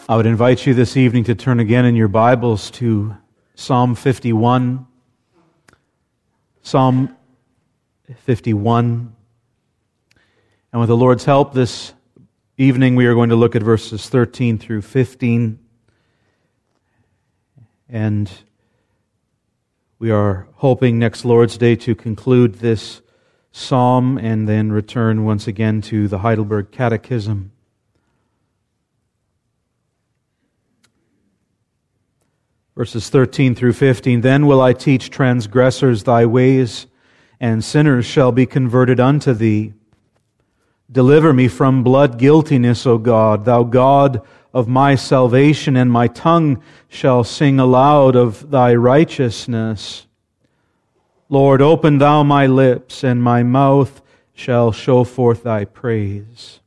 I would invite you this evening to turn again in your Bibles to Psalm 51. Psalm 51. And with the Lord's help this evening, we are going to look at verses 13 through 15. And we are hoping next Lord's Day to conclude this psalm and then return once again to the Heidelberg Catechism. Verses 13 through 15, Then will I teach transgressors thy ways, and sinners shall be converted unto thee. Deliver me from blood guiltiness, O God, thou God of my salvation, and my tongue shall sing aloud of thy righteousness. Lord, open thou my lips, and my mouth shall show forth thy praise.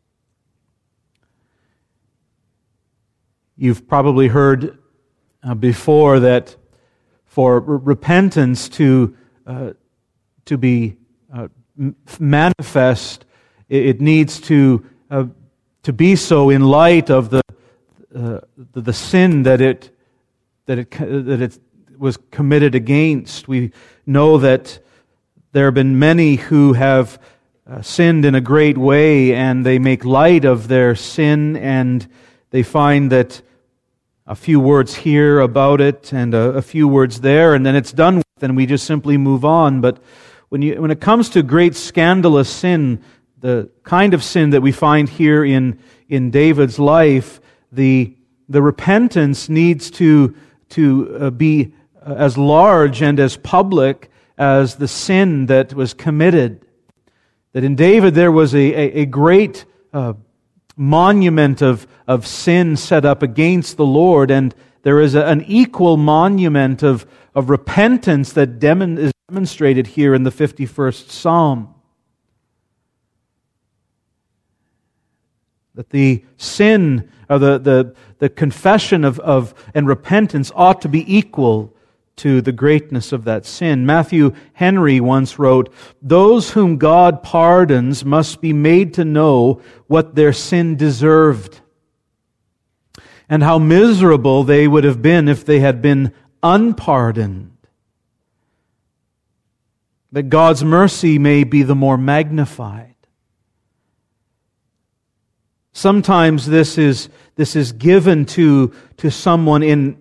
You've probably heard before that for repentance to be manifest, it needs to be so in light of the sin that it was committed against. We know that there have been many who have sinned in a great way, and they make light of their sin, and they find that a few words here about it and a few words there, and then it's done with, and we just simply move on. But when it comes to great scandalous sin, the kind of sin that we find here in David's life, the repentance needs to be as large and as public as the sin that was committed. That in David there was a great monument of sin set up against the Lord, and there is an equal monument of repentance that is demonstrated here in the 51st Psalm. That the sin, or the confession of and repentance ought to be equal to the greatness of that sin. Matthew Henry once wrote, "Those whom God pardons must be made to know what their sin deserved, and how miserable they would have been if they had been unpardoned, that God's mercy may be the more magnified." Sometimes this is given to someone in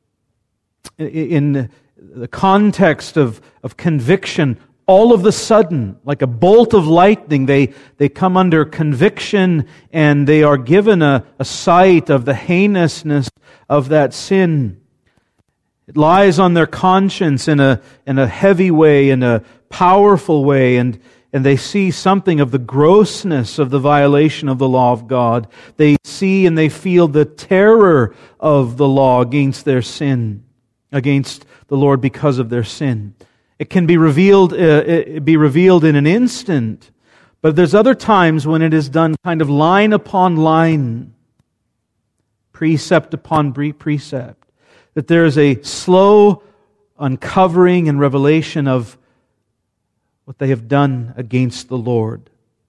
the context of conviction. All of the sudden, like a bolt of lightning, they come under conviction, and they are given a sight of the heinousness of that sin. It lies on their conscience in a heavy way, in a powerful way, and they see something of the grossness of the violation of the law of God. They see and they feel the terror of the law against their sin, against the Lord because of their sin. It can be revealed in an instant, but there's other times when it is done kind of line upon line, precept upon precept, that there is a slow uncovering and revelation of what they have done against the Lord.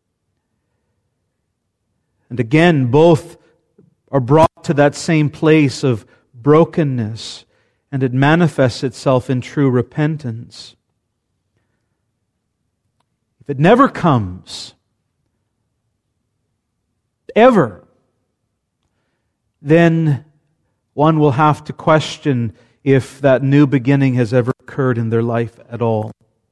And again, both are brought to that same place of brokenness, and it manifests itself in true repentance. If it never comes, ever, then one will have to question if that new beginning has ever occurred in their life at all.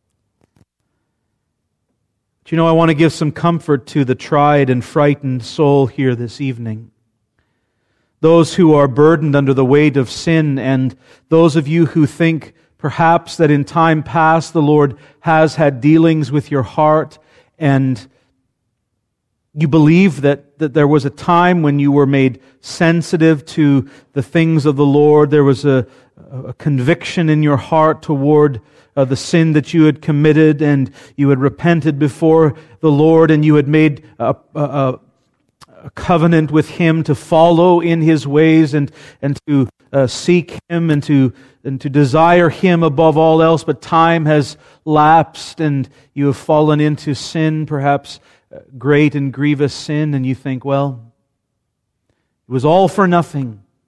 But I want to give some comfort to the tried and frightened soul here this evening. Those who are burdened under the weight of sin, and those of you who think perhaps that in time past the Lord has had dealings with your heart, and you believe that there was a time when you were made sensitive to the things of the Lord. There was a conviction in your heart toward the sin that you had committed, and you had repented before the Lord, and you had made a covenant with Him to follow in His ways and to seek Him and to desire Him above all else. But time has lapsed, and you have fallen into sin, perhaps great and grievous sin, and you think, well, it was all for nothing.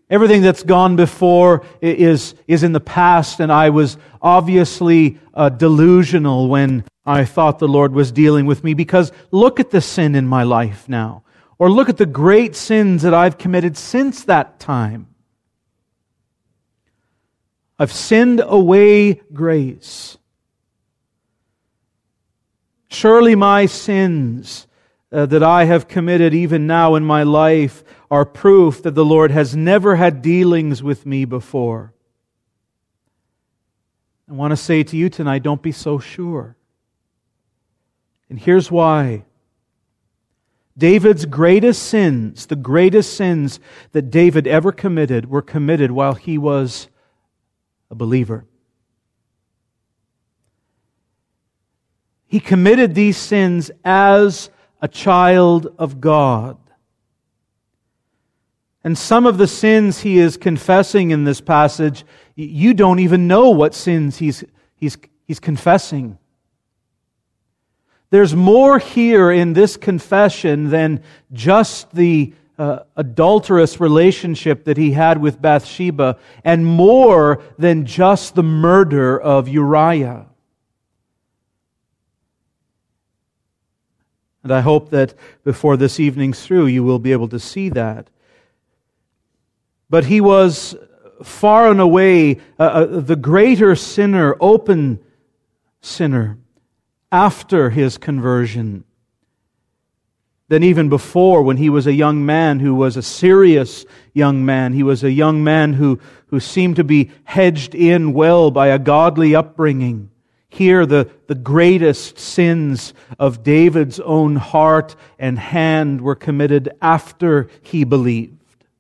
Everything that's gone before is in the past, and I was obviously delusional when I thought the Lord was dealing with me, because look at the sin in my life now. Or look at the great sins that I've committed since that time. I've sinned away grace. Surely my sins that I have committed even now in my life are proof that the Lord has never had dealings with me before. I want to say to you tonight, don't be so sure. And here's why. David's greatest sins, the greatest sins that David ever committed, were committed while he was a believer. He committed these sins as a child of God. And some of the sins he is confessing in this passage, you don't even know what sins he's confessing. There's more here in this confession than just the adulterous relationship that he had with Bathsheba, and more than just the murder of Uriah. And I hope that before this evening's through, you will be able to see that. But he was far and away the greater sinner, open sinner, after his conversion than even before, when he was a young man who was a serious young man. He was a young man who seemed to be hedged in well by a godly upbringing. Here, the greatest sins of David's own heart and hand were committed after he believed.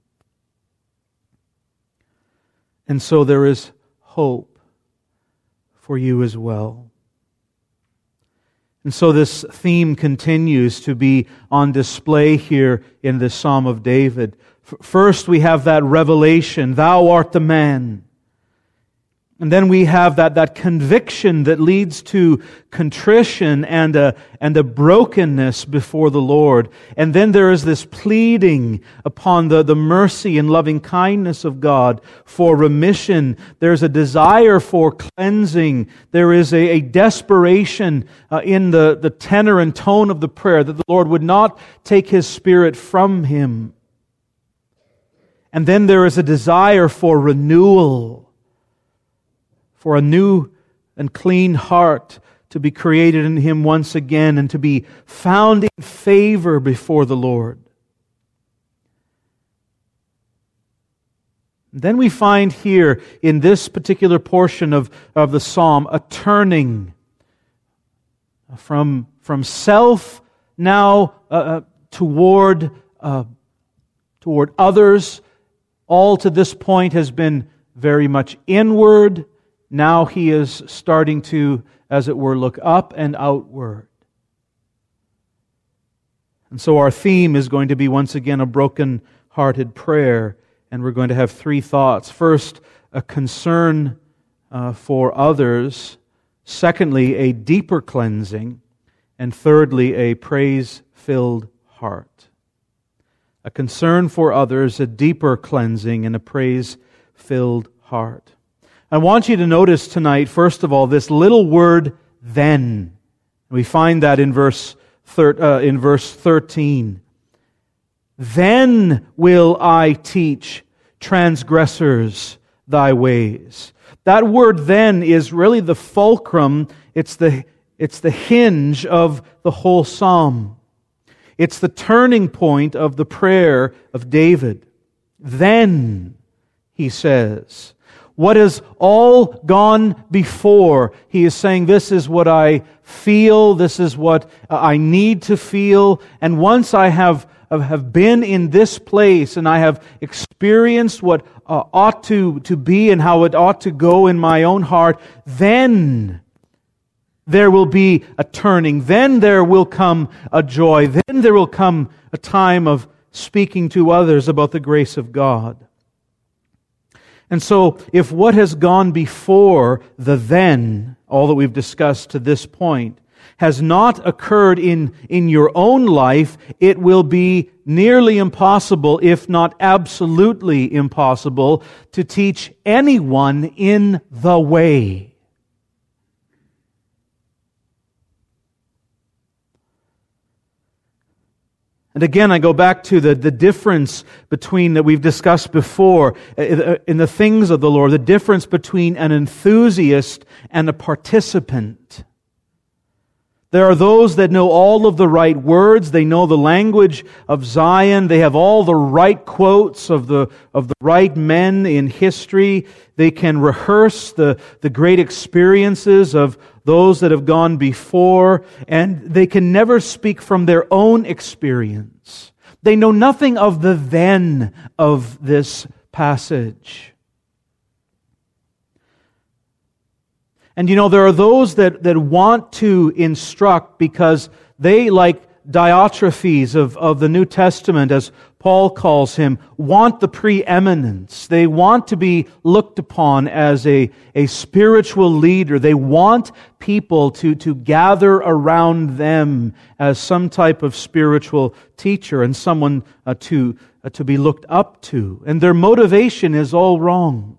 And so there is hope for you as well. And so this theme continues to be on display here in the Psalm of David. First, we have that revelation, thou art the man. And then we have that conviction that leads to contrition and a brokenness before the Lord. And then there is this pleading upon the mercy and loving kindness of God for remission. There's a desire for cleansing. There is a desperation in the tenor and tone of the prayer that the Lord would not take His Spirit from him. And then there is a desire for renewal, for a new and clean heart to be created in him once again and to be found in favor before the Lord. And then we find here in this particular portion of the psalm a turning from self now toward others. All to this point has been very much inward. Now he is starting to, as it were, look up and outward. And so our theme is going to be once again a broken-hearted prayer, and we're going to have three thoughts. First, a concern for others. Secondly, a deeper cleansing. And thirdly, a praise-filled heart. A concern for others, a deeper cleansing, and a praise-filled heart. I want you to notice tonight, first of all, this little word, then. We find that in verse 13. Then will I teach transgressors thy ways. That word then is really the fulcrum. It's the hinge of the whole psalm. It's the turning point of the prayer of David. Then, he says, what has all gone before, he is saying, this is what I feel, this is what I need to feel, and once I have been in this place and I have experienced what ought to be and how it ought to go in my own heart, then there will be a turning. Then there will come a joy. Then there will come a time of speaking to others about the grace of God. And so, if what has gone before the then, all that we've discussed to this point, has not occurred in your own life, it will be nearly impossible, if not absolutely impossible, to teach anyone in the way. And again, I go back to the difference between, that we've discussed before, in the things of the Lord, the difference between an enthusiast and a participant. There are those that know all of the right words, they know the language of Zion, they have all the right quotes of the right men in history, they can rehearse the great experiences of those that have gone before, and they can never speak from their own experience. They know nothing of the then of this passage. And there are those that want to instruct because they, like Diotrephes of the New Testament, as Paul calls him, want the preeminence. They want to be looked upon as a spiritual leader. They want people to gather around them as some type of spiritual teacher and someone to be looked up to. And their motivation is all wrong.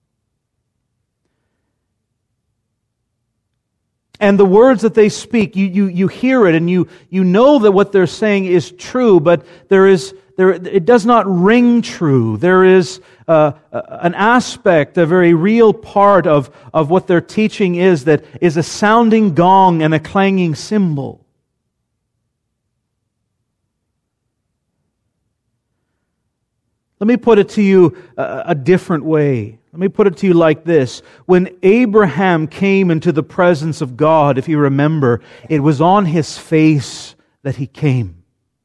And the words that they speak, you hear it and you know that what they're saying is true, but it does not ring true. There is an aspect, a very real part of what their teaching is that is a sounding gong and a clanging cymbal. Let me put it to you a different way. Let me put it to you like this. When Abraham came into the presence of God, if you remember, it was on his face that he came.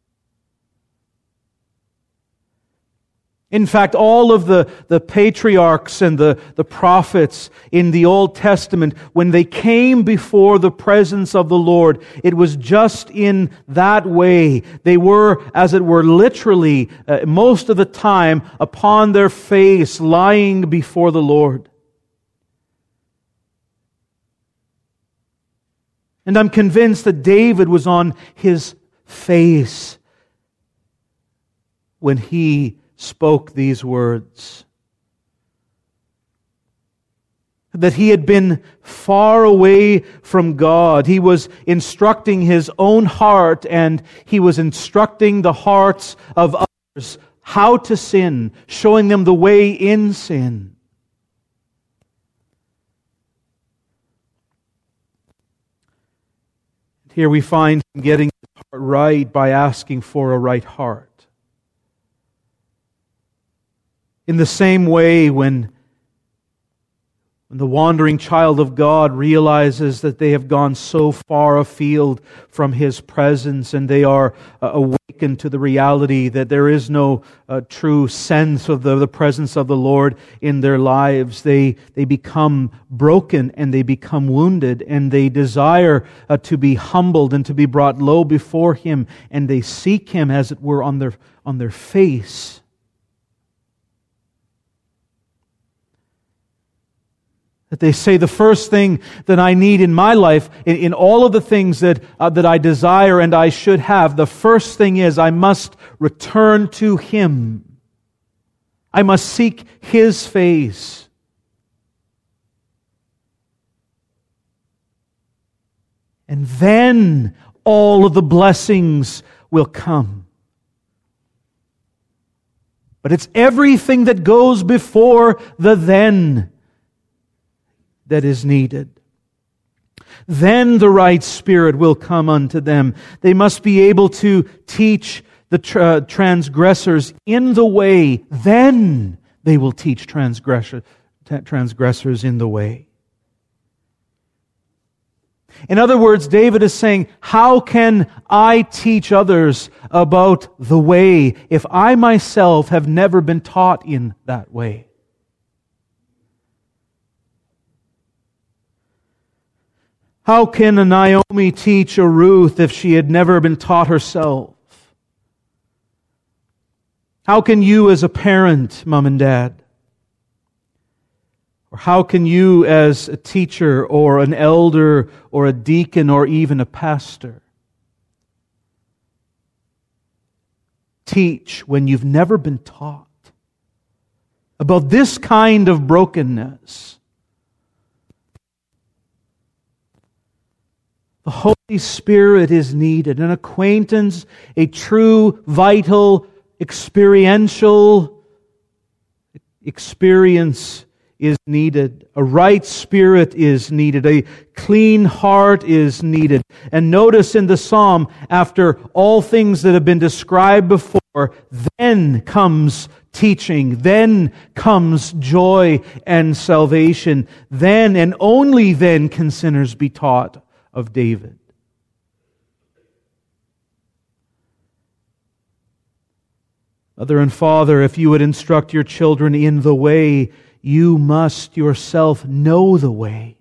In fact, all of the patriarchs and the prophets in the Old Testament, when they came before the presence of the Lord, it was just in that way. They were, as it were, literally, most of the time, upon their face, lying before the Lord. And I'm convinced that David was on his face when he spoke these words. That he had been far away from God. He was instructing his own heart, and he was instructing the hearts of others how to sin, showing them the way in sin. Here we find him getting his heart right by asking for a right heart. In the same way, when the wandering child of God realizes that they have gone so far afield from His presence and they are awakened to the reality that there is no true sense of the presence of the Lord in their lives, they become broken and they become wounded and they desire to be humbled and to be brought low before Him, and they seek Him, as it were, on their face. That they say, the first thing that I need in my life, in all of the things that I desire and I should have, the first thing is I must return to Him. I must seek His face. And then all of the blessings will come. But it's everything that goes before the then that is needed. Then the right spirit will come unto them. They must be able to teach the transgressors in the way. Then they will teach transgressors in the way. In other words, David is saying, how can I teach others about the way if I myself have never been taught in that way? How can a Naomi teach a Ruth if she had never been taught herself? How can you as a parent, Mom and Dad, Or how can you, as a teacher or an elder or a deacon or even a pastor, teach when you've never been taught about this kind of brokenness? The Holy Spirit is needed. An acquaintance, a true, vital, experiential experience is needed. A right spirit is needed. A clean heart is needed. And notice in the psalm, after all things that have been described before, then comes teaching, then comes joy and salvation. Then and only then can sinners be taught of David. Mother and Father, if you would instruct your children in the way, you must yourself know the way.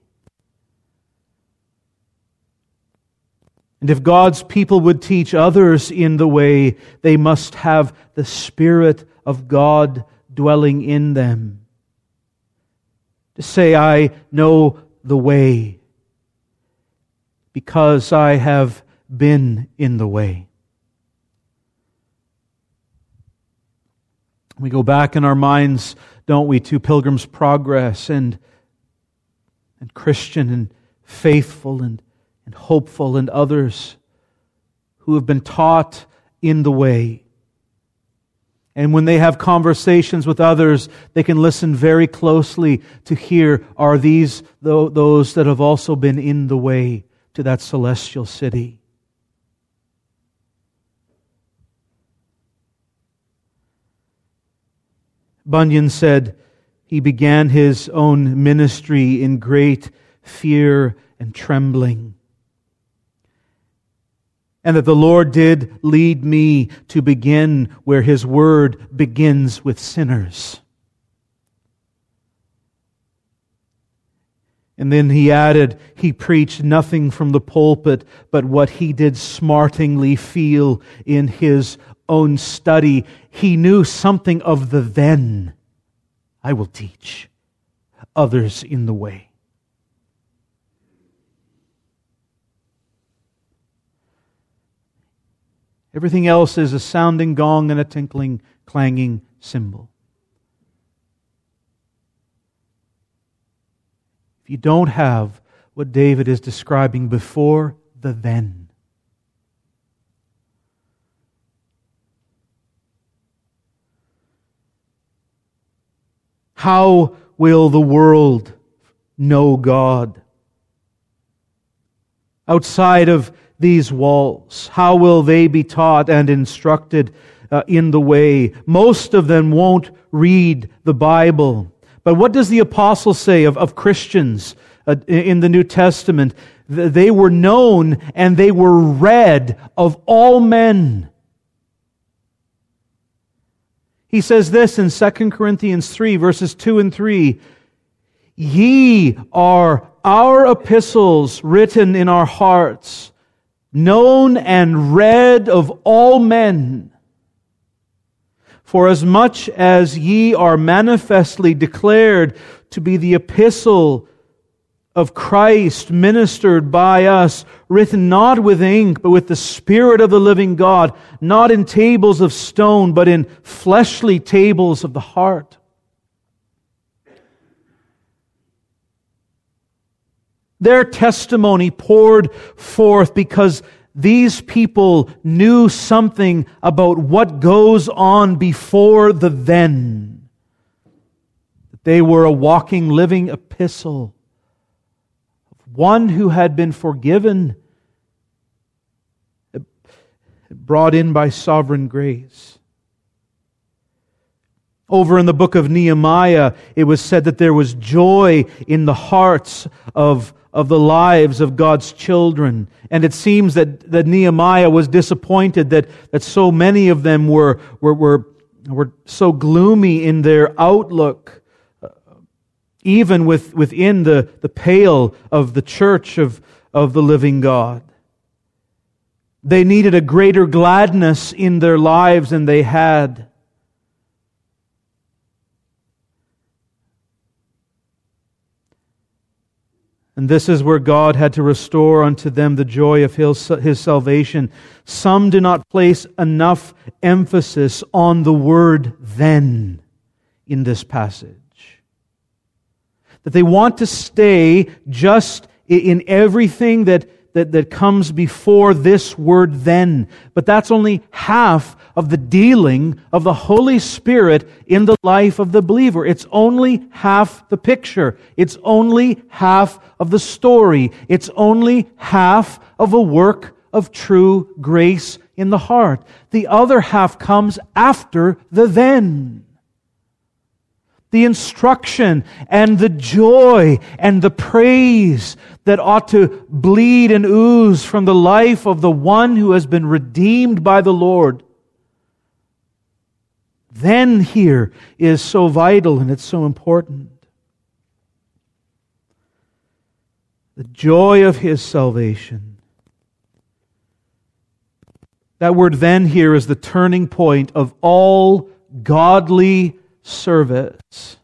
And if God's people would teach others in the way, they must have the Spirit of God dwelling in them. To say, I know the way because I have been in the way. We go back in our minds, don't we, to Pilgrim's Progress and Christian and Faithful and Hopeful and others who have been taught in the way. And when they have conversations with others, they can listen very closely to hear, are these those that have also been in the way to that celestial city? Bunyan said he began his own ministry in great fear and trembling, and that the Lord did lead me to begin where His Word begins with sinners. And then he added, he preached nothing from the pulpit but what he did smartingly feel in his own study. He knew something of the then. I will teach others in the way. Everything else is a sounding gong and a tinkling, clanging cymbal. If you don't have what David is describing before the then, how will the world know God? Outside of these walls, how will they be taught and instructed in the way? Most of them won't read the Bible. But what does the apostle say of Christians in the New Testament? They were known and they were read of all men. He says this in 2 Corinthians 3, verses 2 and 3. Ye are our epistles written in our hearts, known and read of all men. For as much as ye are manifestly declared to be the epistle of Christ, ministered by us, written not with ink, but with the Spirit of the living God, not in tables of stone, but in fleshly tables of the heart. Their testimony poured forth because these people knew something about what goes on before the then. They were a walking, living epistle of one who had been forgiven, brought in by sovereign grace. Over in the book of Nehemiah, it was said that there was joy in the hearts of the lives of God's children. And it seems that Nehemiah was disappointed that so many of them were so gloomy in their outlook, even within the pale of the church of the living God. They needed a greater gladness in their lives than they had. And this is where God had to restore unto them the joy of His salvation. Some do not place enough emphasis on the word then in this passage. That they want to stay just in everything that comes before this word then. But that's only half of the dealing of the Holy Spirit in the life of the believer. It's only half the picture. It's only half of the story. It's only half of a work of true grace in the heart. The other half comes after the then. The instruction and the joy and the praise that ought to bleed and ooze from the life of the one who has been redeemed by the Lord. Then here is so vital and it's so important. The joy of His salvation. That word then here is the turning point of all godly service.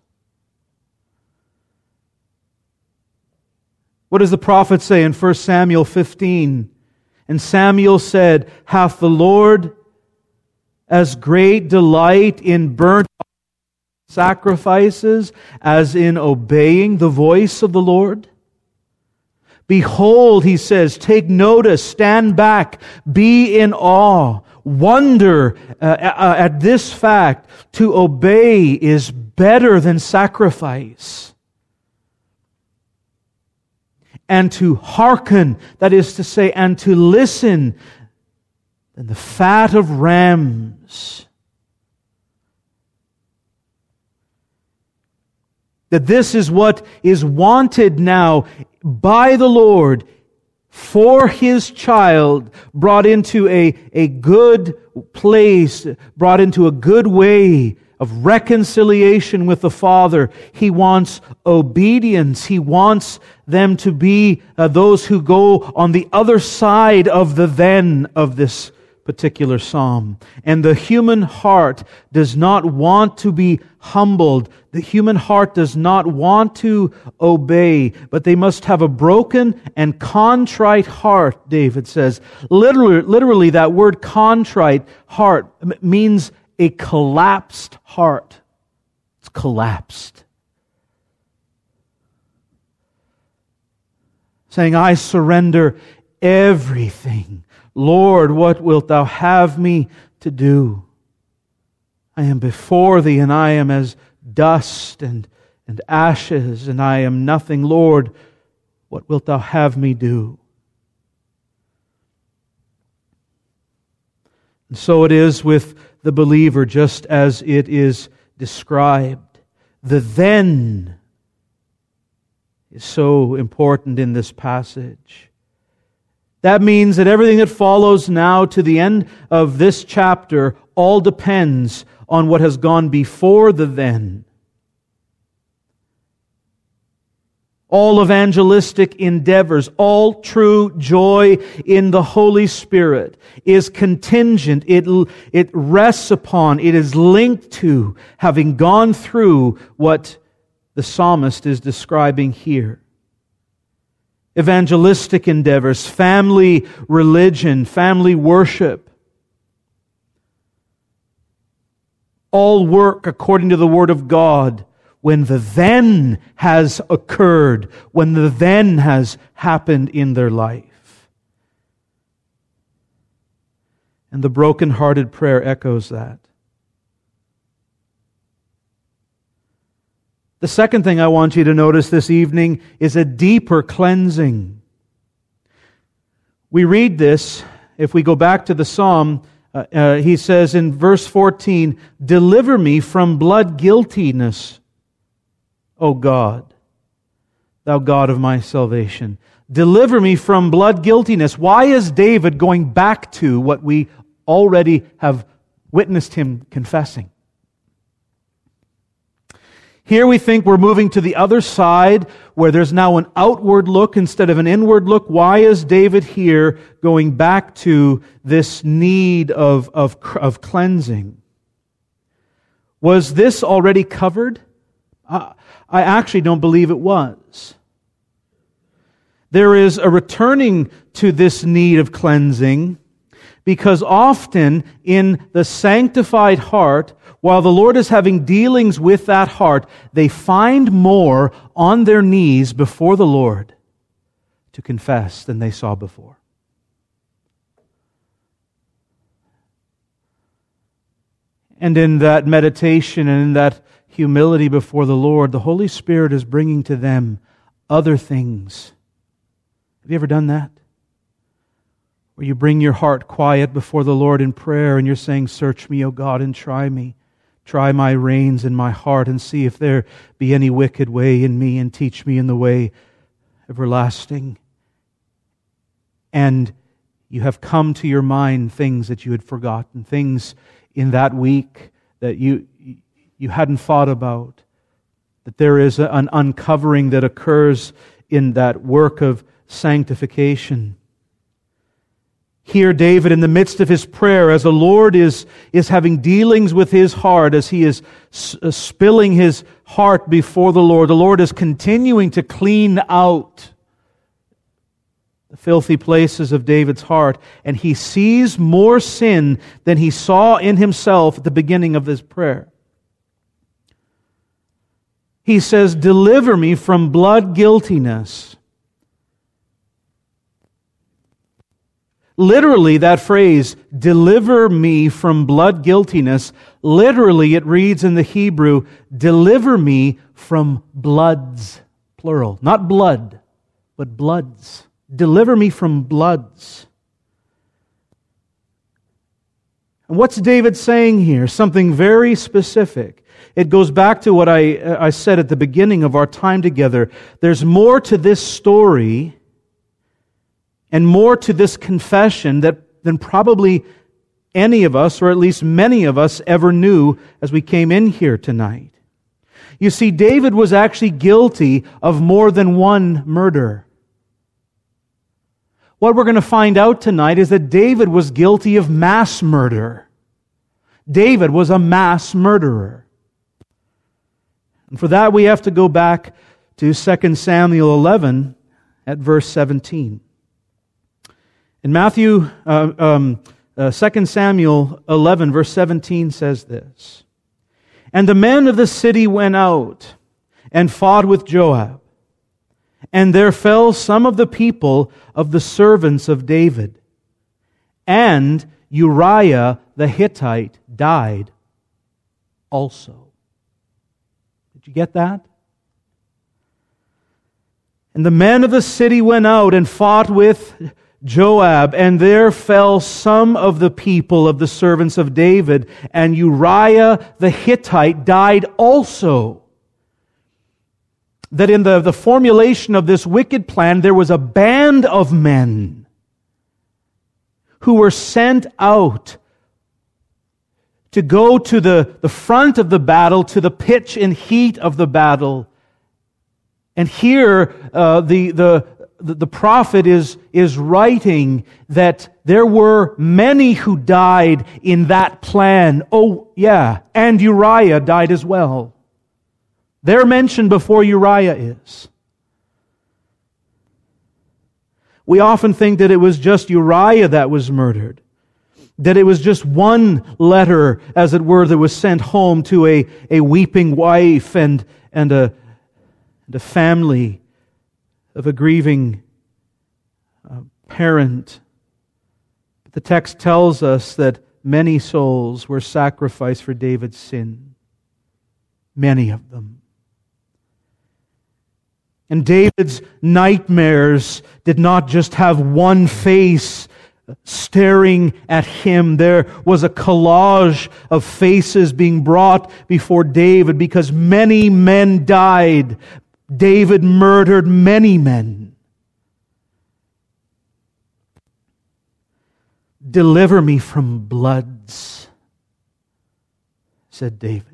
What does the prophet say in 1 Samuel 15? And Samuel said, "Hath the Lord as great delight in burnt sacrifices as in obeying the voice of the Lord? Behold," he says, "take notice, stand back, be in awe, wonder at this fact. To obey is better than sacrifice. And to hearken, that is to say, and to listen, than the fat of rams." That this is what is wanted now by the Lord for His child, brought into a good place, brought into a good way of reconciliation with the Father. He wants obedience. He wants them to be those who go on the other side of the then of this particular psalm. And the human heart does not want to be humbled. The human heart does not want to obey, but they must have a broken and contrite heart, David says. Literally that word contrite heart means a collapsed heart. It's collapsed. Saying, "I surrender everything. Lord, what wilt Thou have me to do? I am before Thee, and I am as dust and ashes, and I am nothing. Lord, what wilt Thou have me do?" And so it is with the believer, just as it is described. The then is so important in this passage. That means that everything that follows now to the end of this chapter all depends on what has gone before the then. All evangelistic endeavors, all true joy in the Holy Spirit is contingent. It rests upon, it is linked to having gone through what the psalmist is describing here. Evangelistic endeavors, family religion, family worship, all work according to the Word of God when the then has occurred, when the then has happened in their life. And the broken-hearted prayer echoes that. The second thing I want you to notice this evening is a deeper cleansing. We read this, if we go back to the psalm, he says in verse 14, "Deliver me from blood guiltiness, O God, Thou God of my salvation." Deliver me from blood guiltiness. Why is David going back to what we already have witnessed him confessing? Here we think we're moving to the other side where there's now an outward look instead of an inward look. Why is David here going back to this need of cleansing? Was this already covered? I actually don't believe it was. There is a returning to this need of cleansing, because often in the sanctified heart, while the Lord is having dealings with that heart, they find more on their knees before the Lord to confess than they saw before. And in that meditation and in that humility before the Lord, the Holy Spirit is bringing to them other things. Have you ever done that? Where you bring your heart quiet before the Lord in prayer and you're saying, "Search me, O God, and try me. Try my reins and my heart and see if there be any wicked way in me and teach me in the way everlasting." And you have come to your mind things that you had forgotten, things in that week that you hadn't thought about, that there is an uncovering that occurs in that work of sanctification. Here, David, in the midst of his prayer, as the Lord is having dealings with his heart, as he is spilling his heart before the Lord is continuing to clean out the filthy places of David's heart, and he sees more sin than he saw in himself at the beginning of this prayer. He says, "Deliver me from blood guiltiness." Literally, that phrase, "deliver me from blood guiltiness," literally it reads in the Hebrew, "deliver me from bloods," plural. Not blood, but bloods. Deliver me from bloods. And what's David saying here? Something very specific. It goes back to what I said at the beginning of our time together. There's more to this story and more to this confession than probably any of us, or at least many of us, ever knew as we came in here tonight. You see, David was actually guilty of more than one murder. What we're going to find out tonight is that David was guilty of mass murder. David was a mass murderer. And for that we have to go back to 2 Samuel 11 at verse 17. In 2 Samuel 11, verse 17 says this, "And the men of the city went out and fought with Joab. And there fell some of the people of the servants of David. And Uriah the Hittite died also." Did you get that? "And the men of the city went out and fought with Joab, and there fell some of the people of the servants of David, and Uriah the Hittite died also." That in the formulation of this wicked plan, there was a band of men who were sent out to go to the front of the battle, to the pitch and heat of the battle. And here, the prophet is writing that there were many who died in that plan. Oh, yeah, and Uriah died as well. They're mentioned before Uriah is. We often think that it was just Uriah that was murdered. That it was just one letter, as it were, that was sent home to a weeping wife and a family of a grieving parent. But the text tells us that many souls were sacrificed for David's sin. Many of them. And David's nightmares did not just have one face staring at him. There was a collage of faces being brought before David because many men died. David murdered many men. "Deliver me from bloods," said David.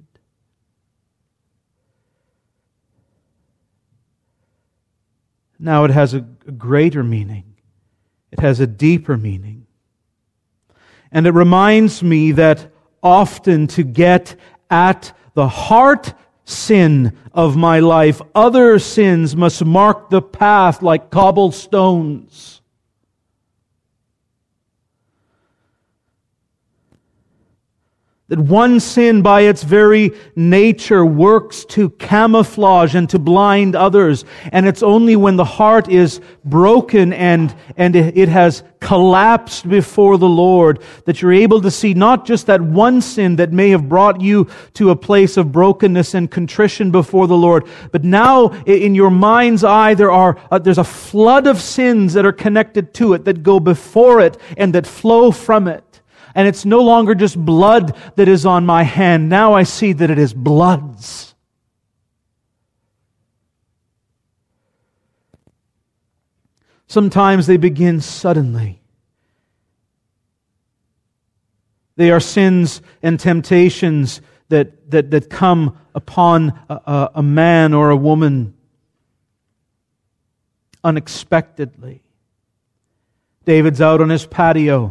Now it has a greater meaning. It has a deeper meaning. And it reminds me that often to get at the heart sin of my life. Other sins must mark the path like cobblestones. That one sin by its very nature works to camouflage and to blind others. And it's only when the heart is broken and it has collapsed before the Lord that you're able to see not just that one sin that may have brought you to a place of brokenness and contrition before the Lord, but now in your mind's eye there's a flood of sins that are connected to it, that go before it and that flow from it. And it's no longer just blood that is on my hand. Now I see that it is bloods. Sometimes they begin suddenly. They are sins and temptations that come upon a man or a woman unexpectedly. David's out on his patio.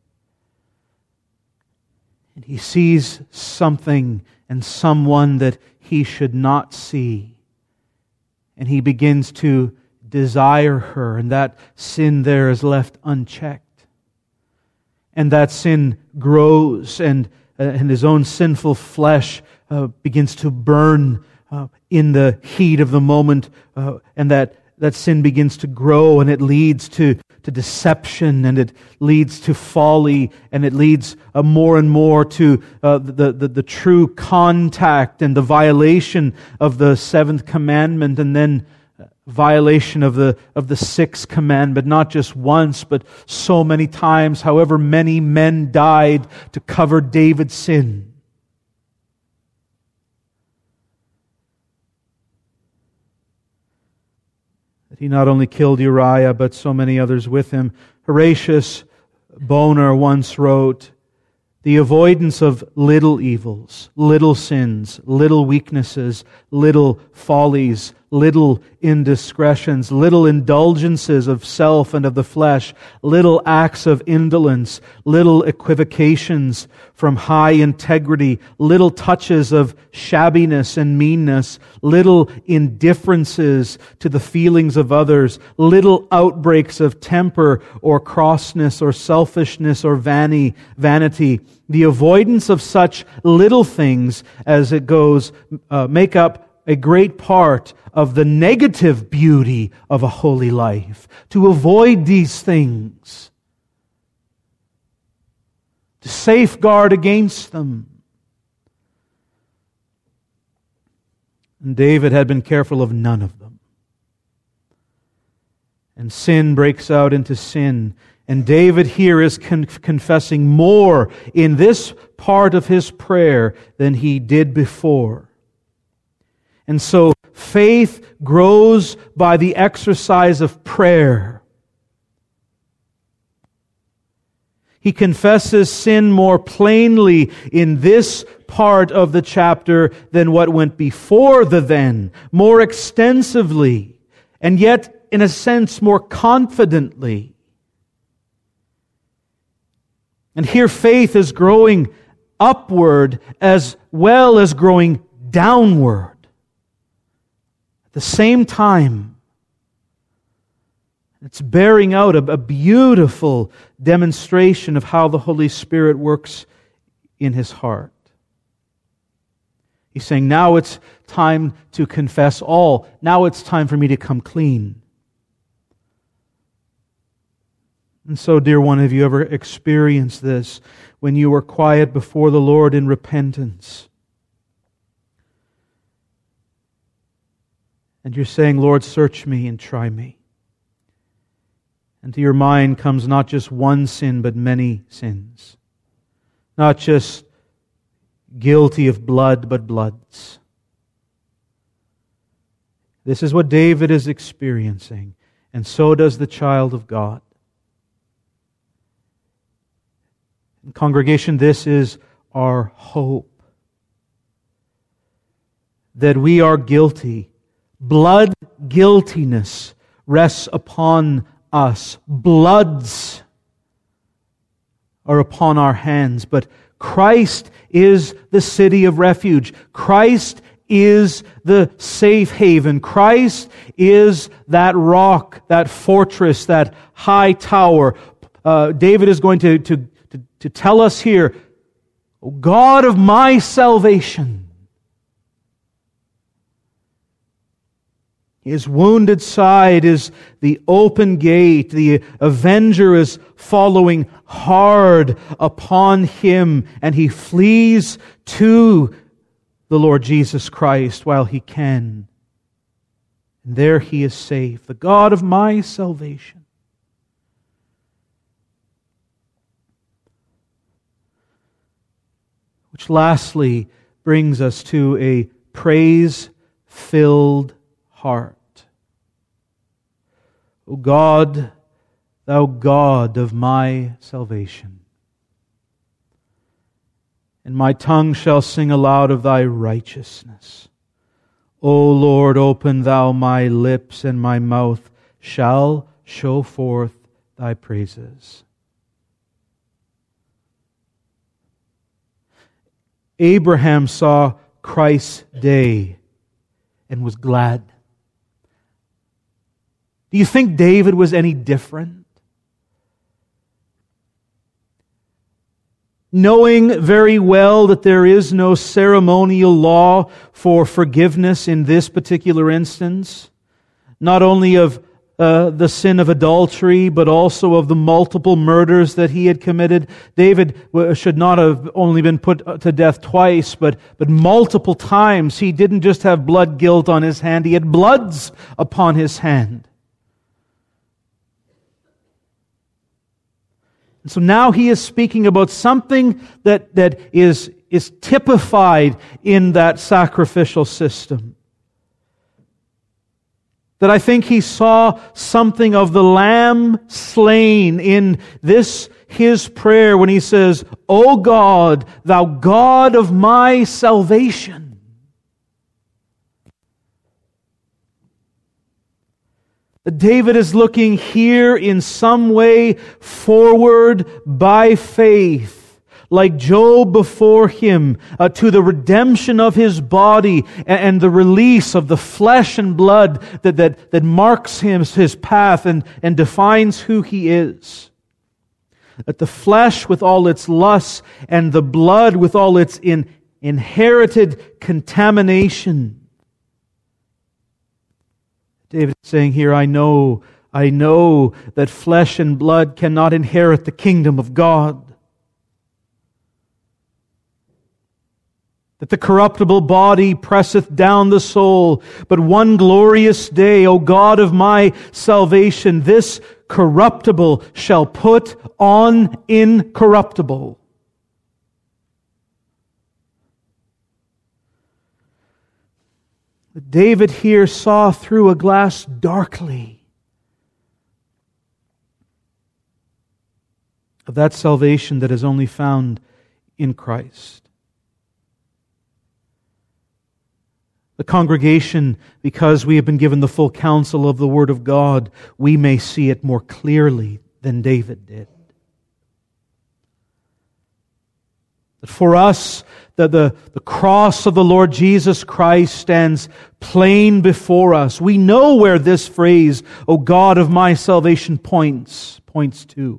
And he sees something and someone that he should not see. And he begins to desire her, and that sin there is left unchecked. And that sin grows, and his own sinful flesh begins to burn in the heat of the moment, and that sin begins to grow, and it leads to deception, and it leads to folly, and it leads more and more to the true contact and the violation of the seventh commandment, and then violation of the sixth commandment, not just once, but so many times, however many men died to cover David's sin. He not only killed Uriah, but so many others with him. Horatius Bonar once wrote, "The avoidance of little evils, little sins, little weaknesses, little follies, little indiscretions, little indulgences of self and of the flesh, little acts of indolence, little equivocations from high integrity, little touches of shabbiness and meanness, little indifferences to the feelings of others, little outbreaks of temper or crossness or selfishness or vanity, the avoidance of such little things as it goes, make up a great part of the negative beauty of a holy life. To avoid these things, to safeguard against them." And David had been careful of none of them. And sin breaks out into sin. And David here is confessing more in this part of his prayer than he did before. And so faith grows by the exercise of prayer. He confesses sin more plainly in this part of the chapter than what went before the then, more extensively, and yet, in a sense, more confidently. And here faith is growing upward as well as growing downward. At the same time, it's bearing out a beautiful demonstration of how the Holy Spirit works in his heart. He's saying, now it's time to confess all. Now it's time for me to come clean. And so, dear one, have you ever experienced this when you were quiet before the Lord in repentance? And you're saying, "Lord, search me and try me." And to your mind comes not just one sin, but many sins. Not just guilty of blood, but bloods. This is what David is experiencing, and so does the child of God. And congregation, this is our hope. That we are guilty. Blood guiltiness rests upon us. Bloods are upon our hands. But Christ is the city of refuge. Christ is the safe haven. Christ is that rock, that fortress, that high tower. David is going to tell us here, O God of my salvation. His wounded side is the open gate. The avenger is following hard upon him, and he flees to the Lord Jesus Christ while he can. And there he is safe. The God of my salvation. Which lastly brings us to a praise-filled heart. O God, Thou God of my salvation, and my tongue shall sing aloud of Thy righteousness. O Lord, open Thou my lips, and my mouth shall show forth Thy praises. Abraham saw Christ's day and was glad. Do you think David was any different? Knowing very well that there is no ceremonial law for forgiveness in this particular instance, not only of the sin of adultery, but also of the multiple murders that he had committed. David should not have only been put to death twice, but multiple times. He didn't just have blood guilt on his hand, he had bloods upon his hand. And so now he is speaking about something that is typified in that sacrificial system. That I think he saw something of the lamb slain in this his prayer when he says, O God, Thou God of my salvation. David is looking here in some way forward by faith, like Job before him, to the redemption of his body and the release of the flesh and blood that marks his path and defines who he is. That the flesh with all its lusts and the blood with all its inherited contamination. David is saying here, I know that flesh and blood cannot inherit the kingdom of God. That the corruptible body presseth down the soul, but one glorious day, O God of my salvation, this corruptible shall put on incorruptible. David here saw through a glass darkly of that salvation that is only found in Christ. The congregation, because we have been given the full counsel of the Word of God, we may see it more clearly than David did. That for us, the cross of the Lord Jesus Christ stands plain before us. We know where this phrase, O God of my salvation, points to.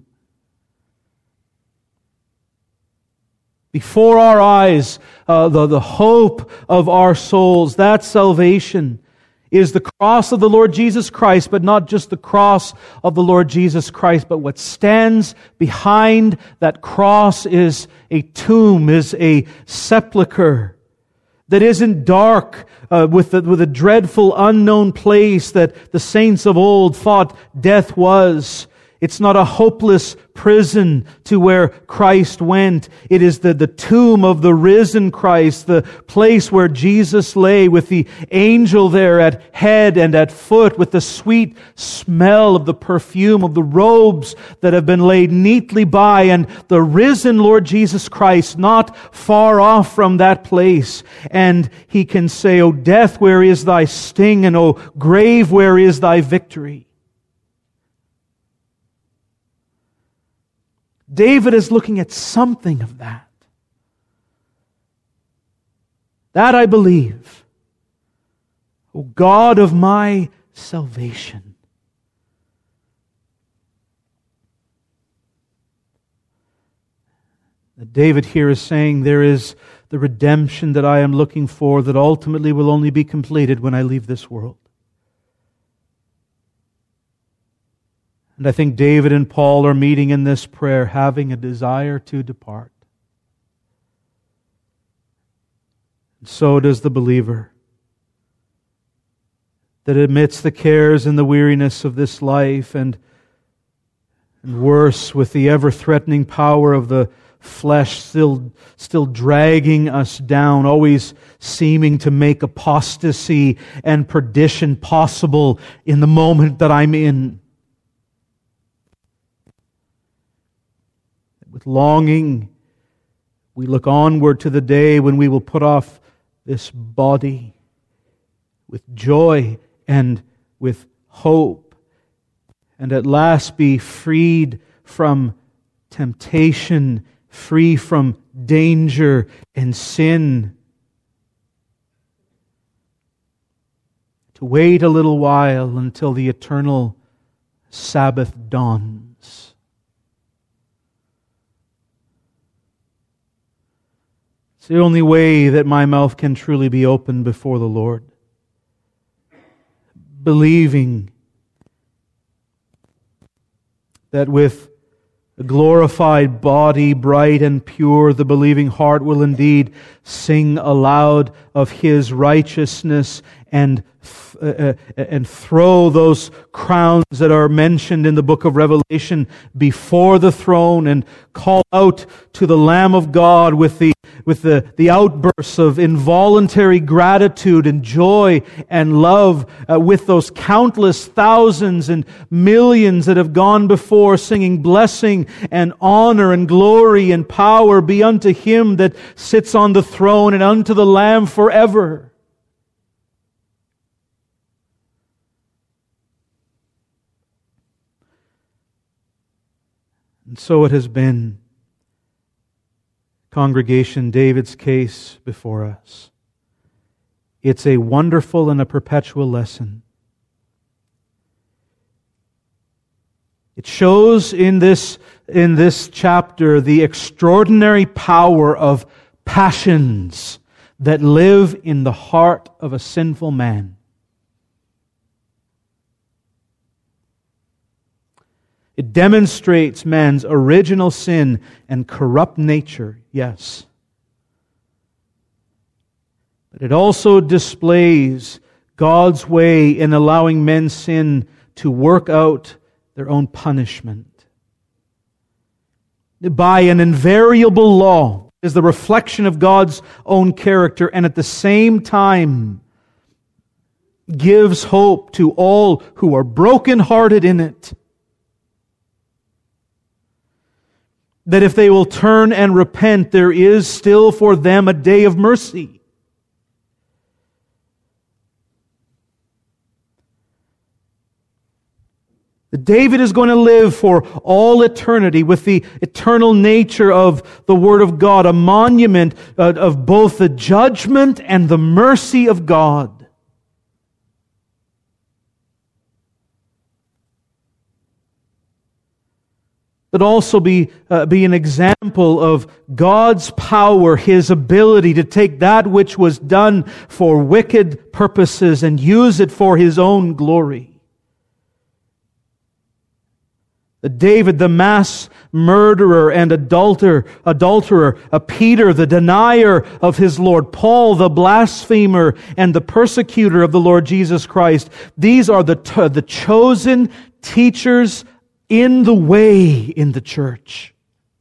Before our eyes, the hope of our souls, that salvation is the cross of the Lord Jesus Christ, but not just the cross of the Lord Jesus Christ, but what stands behind that cross is a tomb, is a sepulcher that isn't dark with a dreadful unknown place that the saints of old thought death was. It's not a hopeless prison to where Christ went. It is the tomb of the risen Christ, the place where Jesus lay with the angel there at head and at foot, with the sweet smell of the perfume of the robes that have been laid neatly by, and the risen Lord Jesus Christ not far off from that place. And He can say, O death, where is thy sting? And O grave, where is thy victory? David is looking at something of that. That, I believe, O God of my salvation. David here is saying there is the redemption that I am looking for that ultimately will only be completed when I leave this world. And I think David and Paul are meeting in this prayer, having a desire to depart. And so does the believer, that amidst the cares and the weariness of this life, and worse, with the ever-threatening power of the flesh still dragging us down, always seeming to make apostasy and perdition possible in the moment that I'm in. With longing, we look onward to the day when we will put off this body with joy and with hope, and at last be freed from temptation, free from danger and sin. To wait a little while until the eternal Sabbath dawns. It's the only way that my mouth can truly be opened before the Lord. Believing that with a glorified body, bright and pure, the believing heart will indeed sing aloud of His righteousness and throw those crowns that are mentioned in the book of Revelation before the throne and call out to the Lamb of God with the outbursts of involuntary gratitude and joy and love, with those countless thousands and millions that have gone before, singing blessing and honor and glory and power be unto Him that sits on the throne and unto the Lamb forever. And so it has been, congregation, David's case before us. It's a wonderful and a perpetual lesson. It shows in this chapter the extraordinary power of passions that live in the heart of a sinful man. It demonstrates man's original sin and corrupt nature, yes. But it also displays God's way in allowing men's sin to work out their own punishment. By an invariable law is the reflection of God's own character, and at the same time gives hope to all who are brokenhearted in it. That if they will turn and repent, there is still for them a day of mercy. David is going to live for all eternity with the eternal nature of the Word of God, a monument of both the judgment and the mercy of God. But also be an example of God's power, His ability to take that which was done for wicked purposes and use it for His own glory. David, the mass murderer and adulterer, Peter, the denier of his Lord, Paul, the blasphemer and the persecutor of the Lord Jesus Christ. These are the chosen teachers in the way in the church.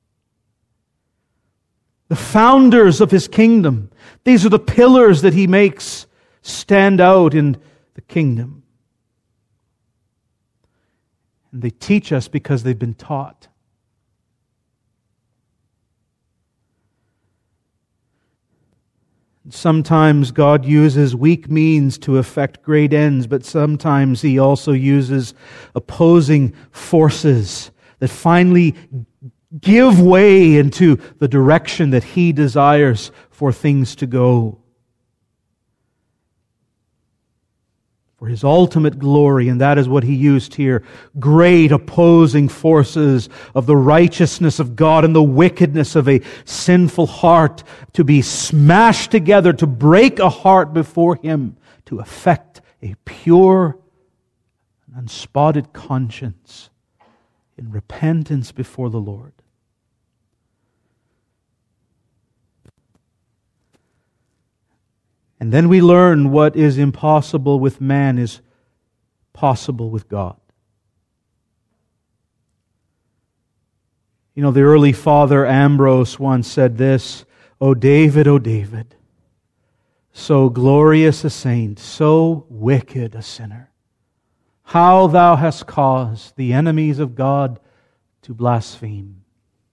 The founders of His kingdom. These are the pillars that He makes stand out in the kingdom. And they teach us because they've been taught. Sometimes God uses weak means to effect great ends, but sometimes He also uses opposing forces that finally give way into the direction that He desires for things to go. for His ultimate glory, and that is what He used here. Great opposing forces of the righteousness of God and the wickedness of a sinful heart to be smashed together, to break a heart before Him, to effect a pure, unspotted conscience in repentance before the Lord. And then we learn what is impossible with man is possible with God. You know, the early father Ambrose once said this, O David, so glorious a saint, so wicked a sinner, how thou hast caused the enemies of God to blaspheme.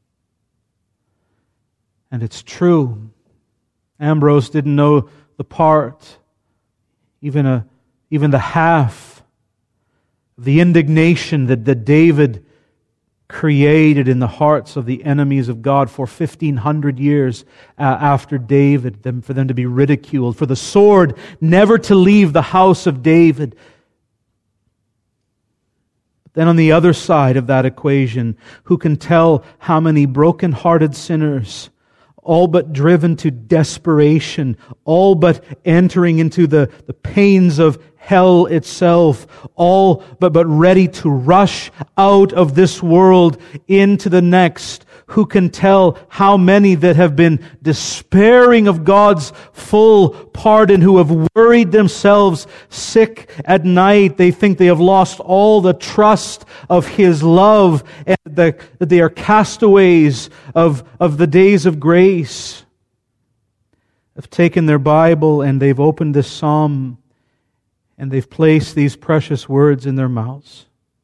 And it's true. Ambrose didn't know the part, even the half of the indignation that David created in the hearts of the enemies of God for 1,500 years after David, for them to be ridiculed, for the sword never to leave the house of David. But then on the other side of that equation, who can tell how many broken-hearted sinners, all but driven to desperation, all but entering into the pains of hell itself, all but ready to rush out of this world into the next. Who can tell how many that have been despairing of God's full pardon, who have worried themselves sick at night? They think they have lost all the trust of His love, and that they are castaways of the days of grace. Have taken their Bible and they've opened this psalm and they've placed these precious words in their mouths.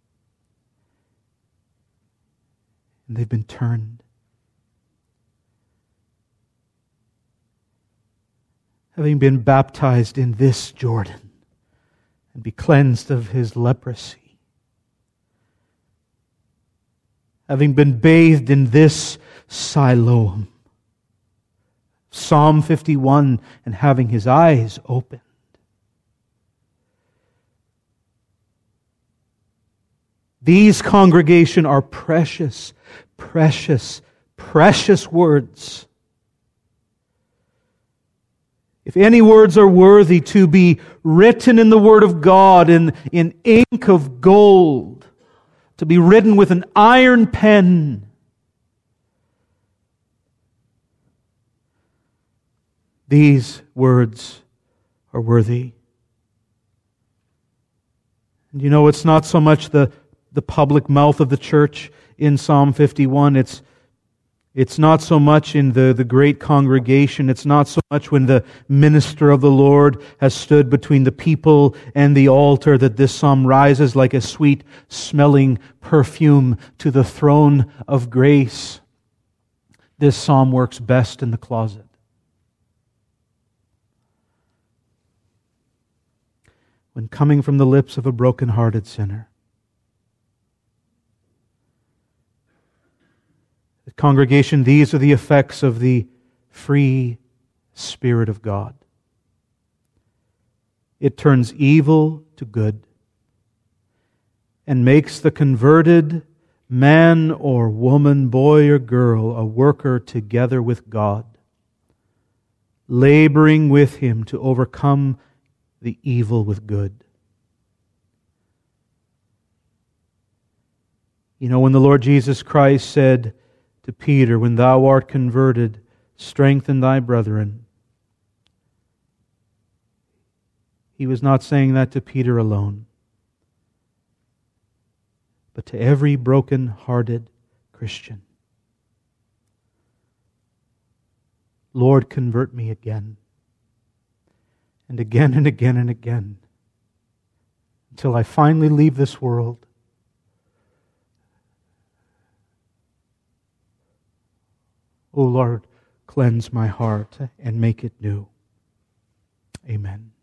And they've been turned. Having been baptized in this Jordan and be cleansed of his leprosy. Having been bathed in this Siloam. Psalm 51, and having his eyes opened. These, congregation, are precious, precious, precious words. If any words are worthy to be written in the Word of God in ink of gold, to be written with an iron pen, these words are worthy. And you know, it's not so much the public mouth of the church in Psalm 51. It's not so much in the great congregation. It's not so much when the minister of the Lord has stood between the people and the altar that this psalm rises like a sweet-smelling perfume to the throne of grace. This psalm works best in the closet. When coming from the lips of a broken-hearted sinner. Congregation, these are the effects of the free Spirit of God. It turns evil to good and makes the converted man or woman, boy or girl, a worker together with God, laboring with Him to overcome the evil with good. You know, when the Lord Jesus Christ said to Peter, when thou art converted, strengthen thy brethren. He was not saying that to Peter alone, but to every broken-hearted Christian. Lord, convert me again, and again and again and again, until I finally leave this world. O Lord, cleanse my heart and make it new. Amen.